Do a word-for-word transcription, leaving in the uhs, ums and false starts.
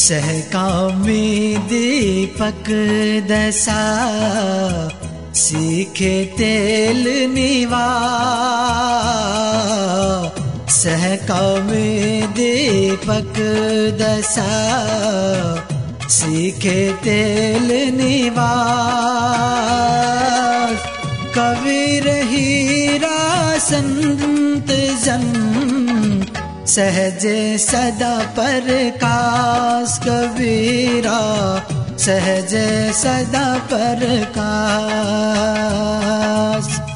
सहकामी दीपक दशा सीखे तेल निवा। सहकामी दीपक दशा सीखे तेल निवास। कबीर हीरा संत जन सहजे सदा प्रकाश। कबीरा सहजे सदा प्रकाश।